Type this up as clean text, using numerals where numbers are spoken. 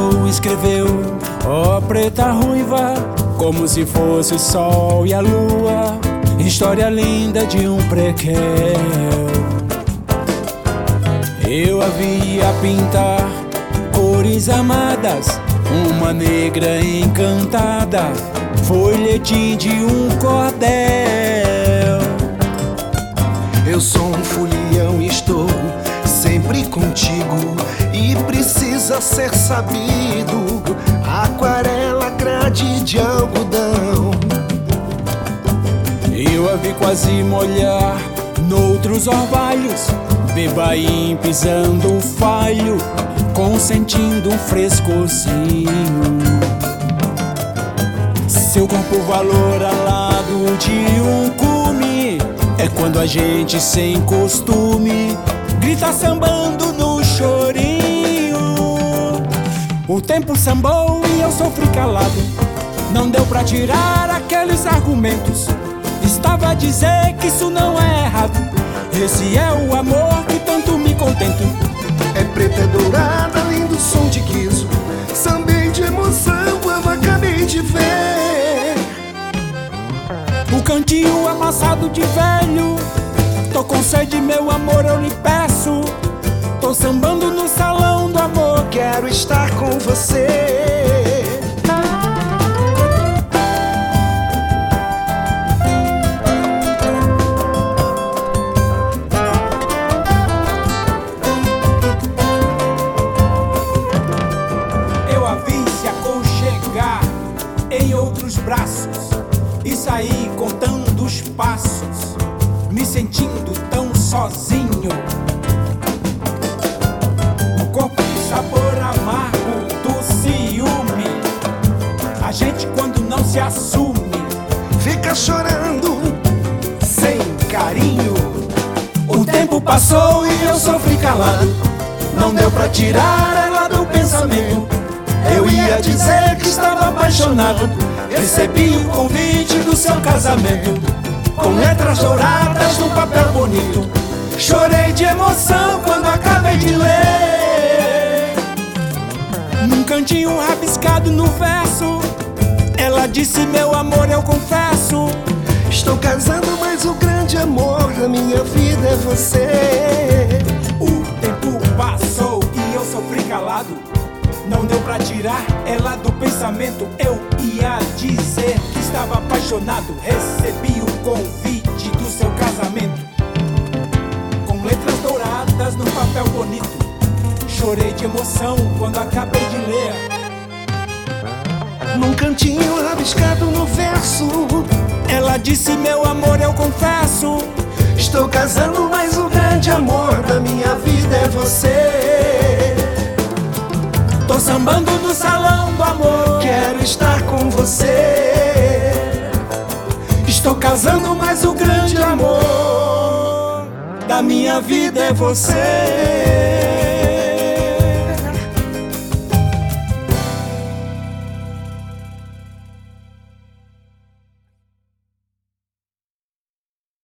canto escreveu: ó preta ruiva, como se fosse o sol e a lua, história linda de um prequel. Eu havia pintar cores amadas, uma negra encantada, folhetim de um cordel. Eu sou um folião e estou sempre contigo, e precisa ser sabido, aquarela grade de algodão. Eu a vi quase molhar noutros orvalhos, bebaim pisando o falho, consentindo um frescocinho. Seu corpo valor alado de um cume, é quando a gente sem costume grita sambando no chorinho. O tempo sambou e eu sofri calado, não deu pra tirar aqueles argumentos. Estava a dizer que isso não é errado, esse é o amor que tanto me contento. É preta, é dourada, lindo som de guiso, sambei de emoção quando acabei de ver o cantinho amassado de velho. Tô com sede, meu amor, eu lhe peço. Tô sambando no salão do amor, quero estar com você. Eu a vi se aconchegar em outros braços e saí contando os passos, me sentindo tão sozinho. O corpo de sabor amargo do ciúme, a gente quando não se assume Fica chorando sem carinho. O tempo passou e eu sofri calado, não deu pra tirar ela do pensamento. Eu ia dizer que estava apaixonado, recebi o convite do seu casamento, com letras douradas num papel bonito. Chorei de emoção quando acabei de ler. Num cantinho rabiscado no verso, ela disse: meu amor, eu confesso, estou casando, mas o grande amor da minha vida é você. o tempo passou e eu sofri calado, não deu pra tirar ela do pensamento. Eu ia dizer que estava apaixonado, recebi o convite do seu casamento, com letras douradas num papel bonito. Chorei de emoção quando acabei de ler. Num cantinho rabiscado no verso, Ela disse: meu amor, eu confesso, estou casando, mas o grande amor da minha vida é você. tô sambando no salão do amor, Quero estar com você. estou casando, mas o grande amor da minha vida é você.